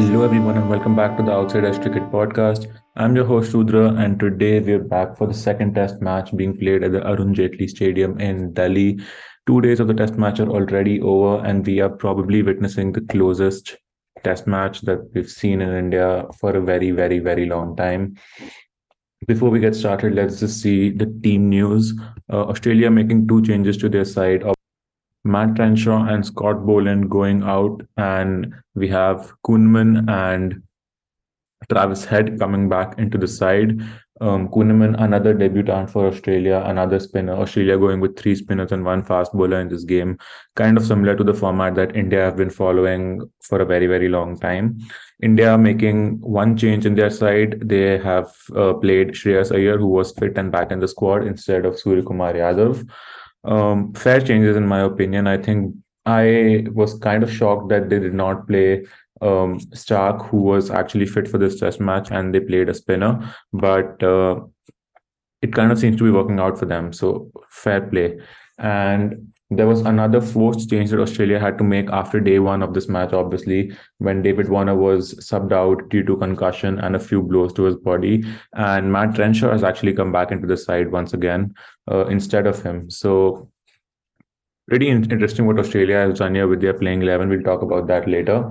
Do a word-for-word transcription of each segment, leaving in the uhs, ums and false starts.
Hello, everyone, and welcome back to the Outside Edge Cricket Podcast. I'm your host, Rudra, and today we're back for the second Test match being played at the Arun Jaitley Stadium in Delhi. Two days of the Test match are already over, and we are probably witnessing the closest Test match that we've seen in India for a very, very, very long time. Before we get started, let's just see the team news. Uh, Australia making two changes to their side. Matt Renshaw and Scott Boland going out, and we have Koeman and Travis Head coming back into the side. Um, Koeman, another debutant for Australia, another spinner. Australia going with three spinners and one fast bowler in this game, kind of similar to the format that India have been following for a very, very long time. India making one change in their side. They have uh, played Shreyas Iyer, who was fit and back in the squad, instead of Surya Kumar Yadav. Um, fair changes, in my opinion. I think I was kind of shocked that they did not play um, Stark, who was actually fit for this test match, and they played a spinner. But uh, it kind of seems to be working out for them. So fair play. And there was another forced change that Australia had to make after day one of this match, obviously, when David Warner was subbed out due to concussion and a few blows to his body. And Matt Renshaw has actually come back into the side once again uh, instead of him. So pretty interesting what Australia has done here with their playing eleven. We'll talk about that later.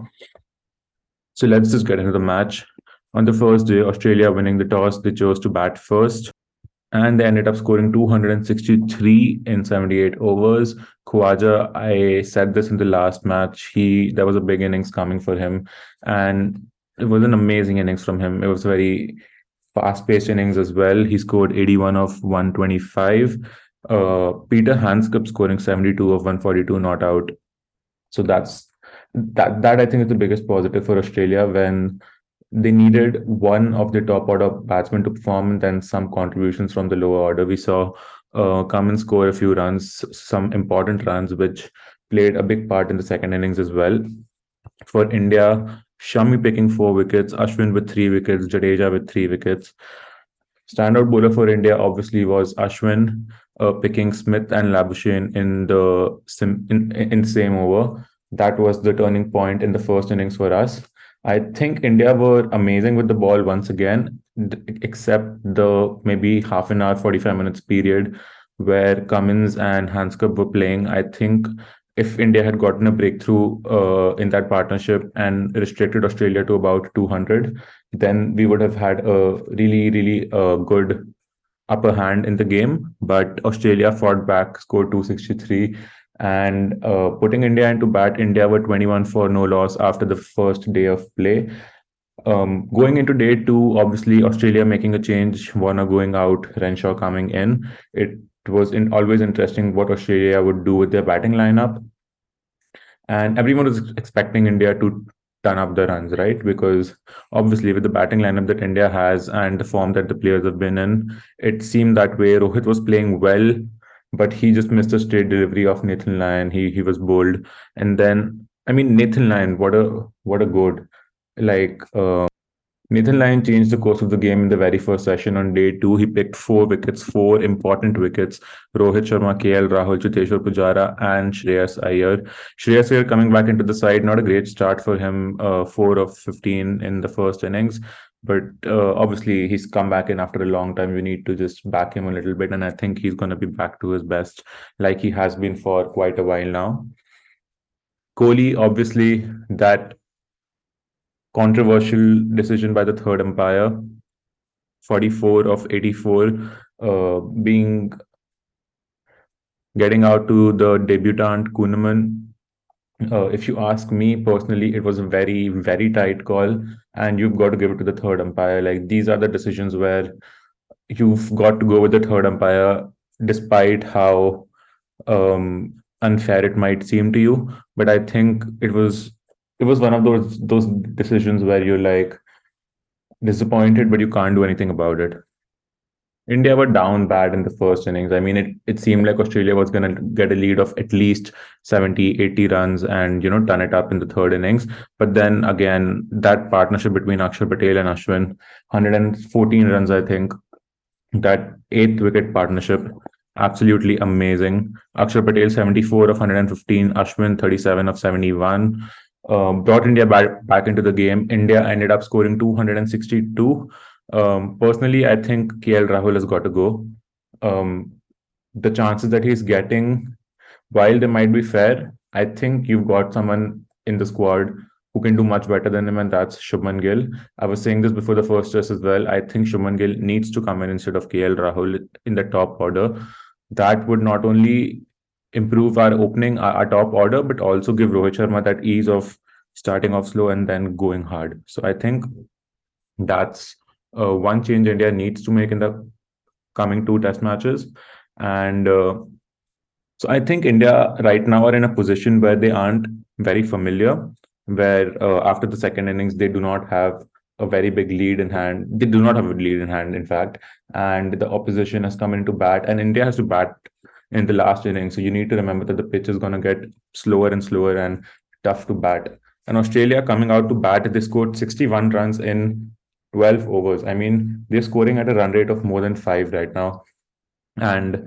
So let's just get into the match. On the first day, Australia winning the toss, they chose to bat first, and they ended up scoring two hundred sixty-three in seventy-eight overs. Khawaja, I said this in the last match, he there was a big innings coming for him, and it was an amazing innings from him. It was very fast-paced innings as well. He scored eighty-one of one twenty-five. Uh, Peter Handscomb scoring seventy-two of one forty-two not out. So that's that that I think is the biggest positive for Australia, when they needed one of the top order batsmen to perform and then some contributions from the lower order. We saw uh, come and score a few runs, some important runs, which played a big part in the second innings as well. For India, Shami picking four wickets, Ashwin with three wickets, Jadeja with three wickets. Standout bowler for India obviously was Ashwin, uh, picking Smith and Labuschagne in the sim, in, in the same over. That was the turning point in the first innings for us. I think India were amazing with the ball once again, except the maybe half an hour, forty-five minutes period where Cummins and Handscomb were playing. I think if India had gotten a breakthrough uh, in that partnership and restricted Australia to about two hundred, then we would have had a really, really uh, good upper hand in the game. But Australia fought back, scored two sixty-three, and uh, putting India into bat. India were twenty-one for no loss after the first day of play. Um, going into day two, obviously Australia making a change, Warner going out, Renshaw coming in. It was in, always interesting what Australia would do with their batting lineup, and everyone was expecting India to turn up the runs, right? Because obviously with the batting lineup that India has and the form that the players have been in, it seemed that way. Rohit was playing well, but he just missed a straight delivery of Nathan Lyon. He he was bowled, and then I mean Nathan Lyon, what a what a good like. Uh, Nathan Lyon changed the course of the game in the very first session on day two. He picked four wickets, four important wickets. Rohit Sharma, K L Rahul, Cheteshwar Pujara, and Shreyas Iyer. Shreyas Iyer coming back into the side, not a great start for him, uh, four of fifteen in the first innings. But uh, obviously, he's come back in after a long time. We need to just back him a little bit. And I think he's going to be back to his best, like he has been for quite a while now. Kohli, obviously, that controversial decision by the third umpire, forty-four of eighty-four, uh, being getting out to the debutant Koeman. Uh, if you ask me personally, it was a very, very tight call, and you've got to give it to the third umpire. Like, these are the decisions where you've got to go with the third umpire, despite how um, unfair it might seem to you. But I think it was it was one of those those decisions where you're like disappointed, but you can't do anything about it. India were down bad in the first innings. I mean, it, it seemed like Australia was going to get a lead of at least seventy, eighty runs and, you know, turn it up in the third innings. But then again, that partnership between Akshar Patel and Ashwin, one hundred fourteen runs, I think, that eighth wicket partnership, absolutely amazing. Akshar Patel, seventy-four of one hundred fifteen, Ashwin, thirty-seven of seventy-one. um, brought India back, back into the game. India ended up scoring two hundred sixty-two. Um, personally, I think K L Rahul has got to go. Um, the chances that he's getting, while they might be fair, I think you've got someone in the squad who can do much better than him, and that's Shubman Gill. I was saying this before the first test as well. I think Shubman Gill needs to come in instead of K L Rahul in the top order. That would not only improve our opening, our, our top order, but also give Rohit Sharma that ease of starting off slow and then going hard. So I think that's uh, one change India needs to make in the coming two test matches. And uh, so I think India right now are in a position where they aren't very familiar, where uh, after the second innings, they do not have a very big lead in hand. They do not have a lead in hand, in fact, and the opposition has come into bat, and India has to bat in the last inning. So you need to remember that the pitch is going to get slower and slower and tough to bat. And Australia coming out to bat, they scored sixty-one runs in twelve overs. I mean, they're scoring at a run rate of more than five right now. And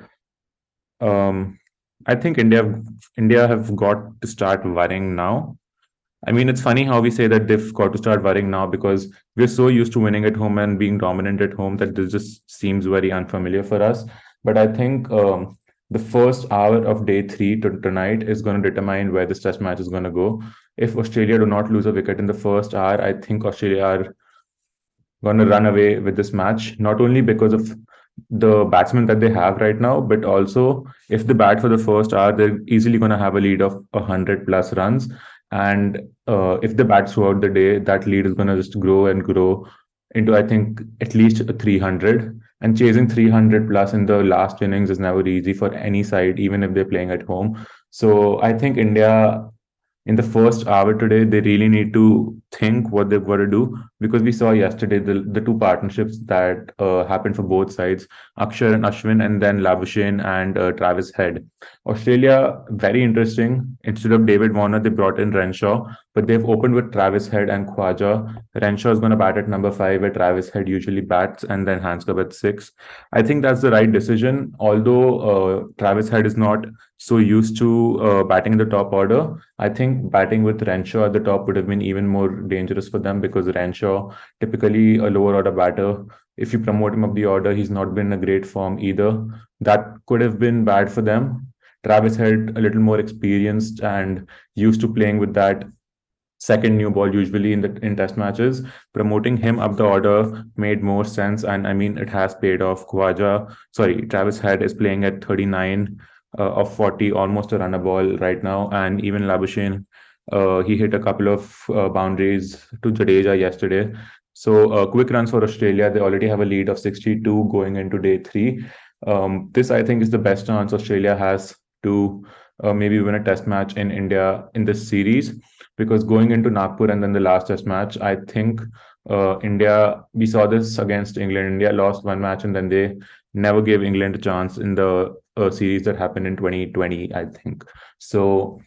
um, I think India India have got to start worrying now. I mean, it's funny how we say that they've got to start worrying now because we're so used to winning at home and being dominant at home that this just seems very unfamiliar for us. But I think um, the first hour of day three to tonight is going to determine where this test match is going to go. If Australia do not lose a wicket in the first hour, I think Australia are going to run away with this match, not only because of the batsmen that they have right now, but also if they bat for the first hour, they're easily going to have a lead of one hundred plus runs. And uh, if they bat throughout the day, that lead is going to just grow and grow into, I think, at least three hundred. And chasing three hundred plus in the last innings is never easy for any side, even if they're playing at home. So I think India in the first hour today, they really need to think what they've got to do because we saw yesterday the, the two partnerships that uh, happened for both sides, Akshar and Ashwin, and then Labuschagne and uh, Travis Head. Australia, very interesting. Instead of David Warner, they brought in Renshaw, but they've opened with Travis Head and Khwaja. Renshaw is going to bat at number five, where Travis Head usually bats, and then Handscomb at six. I think that's the right decision, although uh, Travis Head is not so used to uh, batting in the top order. I think batting with Renshaw at the top would have been even more dangerous for them because Renshaw, typically a lower order batter, if you promote him up the order, he's not been in a great form either. That could have been bad for them. Travis had a little more experienced and used to playing with that second new ball usually in the in test matches. Promoting him up the order made more sense, and I mean it has paid off. Khwaja, sorry, Travis Head is playing at thirty-nine uh, of forty, almost a runner ball right now, and even Labuschagne, uh, he hit a couple of uh, boundaries to Jadeja yesterday. So uh, quick runs for Australia. They already have a lead of sixty-two going into day three. Um, this I think is the best chance Australia has to uh, maybe win a test match in India in this series because going into Nagpur and then the last test match, I think uh, India, we saw this against England. India lost one match and then they never gave England a chance in the uh, series that happened in twenty twenty, I think. So,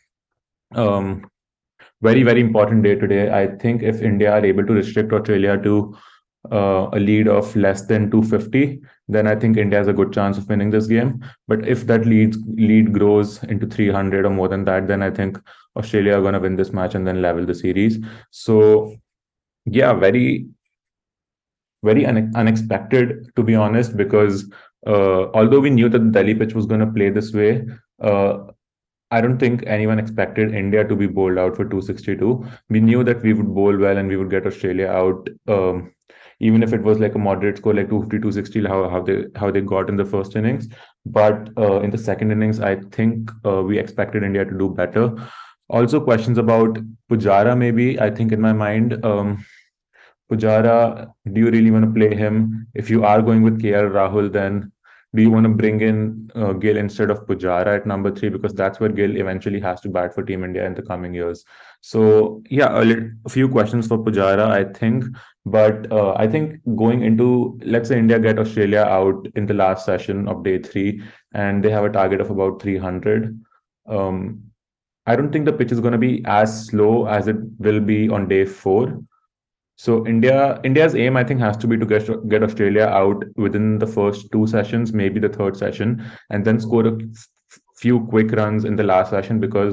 um, very, very important day today. I think if India are able to restrict Australia to uh, a lead of less than two fifty, then I think India has a good chance of winning this game. But if that lead lead grows into three hundred or more than that, then I think Australia are going to win this match and then level the series. So yeah, very, very une- unexpected to be honest, because uh, although we knew that the Delhi pitch was going to play this way, uh, I don't think anyone expected India to be bowled out for two sixty-two. We knew that we would bowl well and we would get Australia out. Um, even if it was like a moderate score, like two fifty, two sixty, how, how they how they got in the first innings. But uh, in the second innings, I think uh, we expected India to do better. Also, questions about Pujara, maybe. I think in my mind, um, Pujara, do you really want to play him? If you are going with K L Rahul, then do you want to bring in uh, Gill instead of Pujara at number three? Because that's where Gill eventually has to bat for Team India in the coming years. So, yeah, a, lit- a few questions for Pujara, I think. But uh, I think going into, let's say India get Australia out in the last session of day three, and they have a target of about three hundred. Um, I don't think the pitch is going to be as slow as it will be on day four. So India, India's aim, I think, has to be to get get Australia out within the first two sessions, maybe the third session, and then score a f- few quick runs in the last session because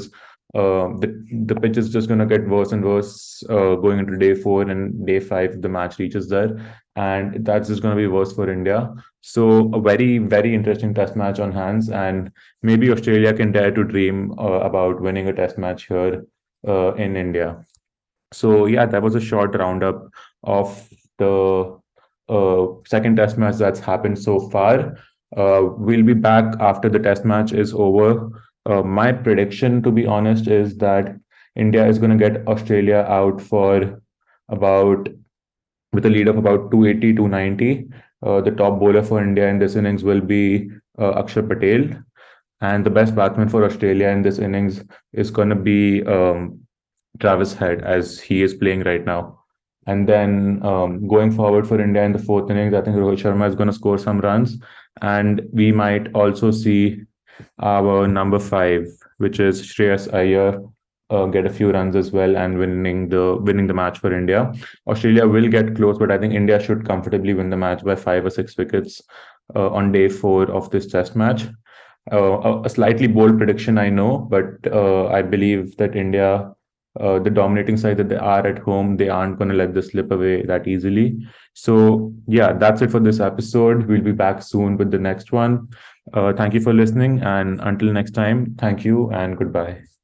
Uh, the the pitch is just going to get worse and worse uh, going into day four and day five. The match reaches there, and that's just going to be worse for India. So a very very interesting test match on hands, and maybe Australia can dare to dream uh, about winning a test match here uh, in India. So yeah, that was a short roundup of the uh, second test match that's happened so far. Uh, we'll be back after the test match is over. Uh, my prediction, to be honest, is that India is going to get Australia out for about with a lead of about two eighty, two ninety. Uh, the top bowler for India in this innings will be uh, Akshar Patel, and the best batsman for Australia in this innings is going to be um, Travis Head, as he is playing right now. And then um, going forward for India in the fourth innings, I think Rohit Sharma is going to score some runs. And we might also see our number five, which is Shreyas Iyer, uh, get a few runs as well and winning the winning the match for India. Australia will get close, but I think India should comfortably win the match by five or six wickets uh, on day four of this Test match. Uh, a, a slightly bold prediction, I know, but uh, I believe that India, uh, the dominating side that they are at home, they aren't going to let this slip away that easily. So, yeah, that's it for this episode. We'll be back soon with the next one. Uh, thank you for listening. And until next time, thank you and goodbye.